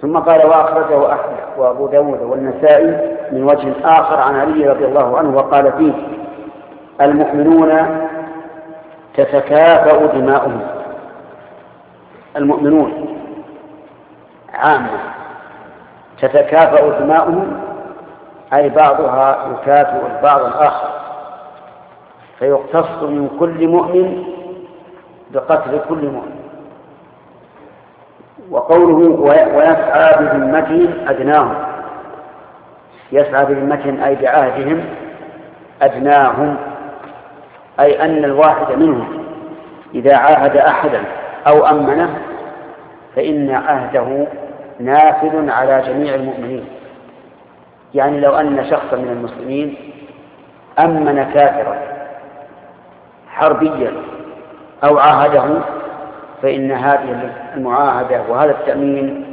ثم قال: وأخرجه أحمد وأبو داود والنسائي من وجه آخر عن علي رضي الله عنه وقال فيه: المؤمنون تتكافأ دماؤهم. المؤمنون عامة تتكافأ دماؤهم، أي بعضها يكافئ البعض الآخر، فيقتص من كل مؤمن بقتل كل مؤمن. وقوله: ويسعى بذمتهم أدناهم، يسعى بذمتهم أي بعهدهم أدناهم، أي أن الواحد منهم إذا عاهد أحدا أو أمنه فإن عهده نافذ على جميع المؤمنين. يعني لو أن شخصا من المسلمين أمن كافرا حربيا أو عاهده فإن هذه المعاهدة وهذا التأمين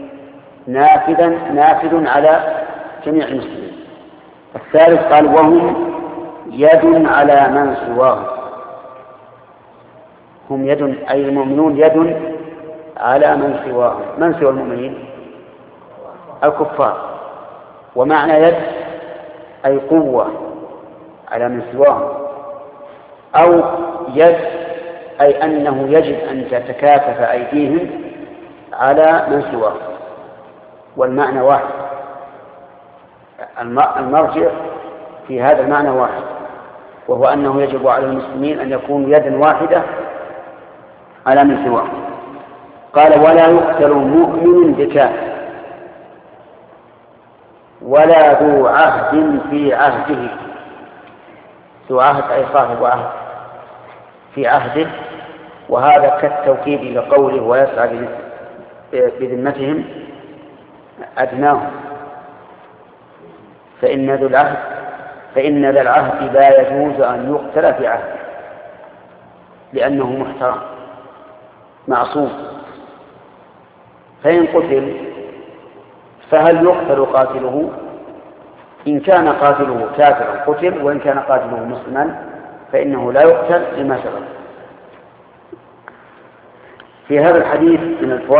نافذ على جميع المسلمين. الثالث قال: وهم يد على من سواهم. هم يد، أي المؤمنون يد على من سواهم. من سوى المؤمنين؟ الكفار. ومعنى يد أي قوة على من سواهم، أو يد أي أنه يجب أن تتكاتف أيديهم على من سواهم، والمعنى واحد. المرجع في هذا المعنى واحد، وهو أنه يجب على المسلمين أن يكونوا يدا واحدة على من سواهم. قال: ولا يقتل مؤمن بكافر ولا ذو عهد في عهده. ذو عهد أي صاحب عهد في عهده، وهذا كالتوكيد لقوله: ويسعى بذمتهم أدناهم، فإن ذا العهد لا يجوز أن يقتل في عهده لأنه محترم معصوم. فإن قتل فهل يقتل قاتله؟ إن كان قاتله كافرا قتل، وإن كان قاتله مسلما فإنه لا يقتل لما سبق. في هذا الحديث من الفوائد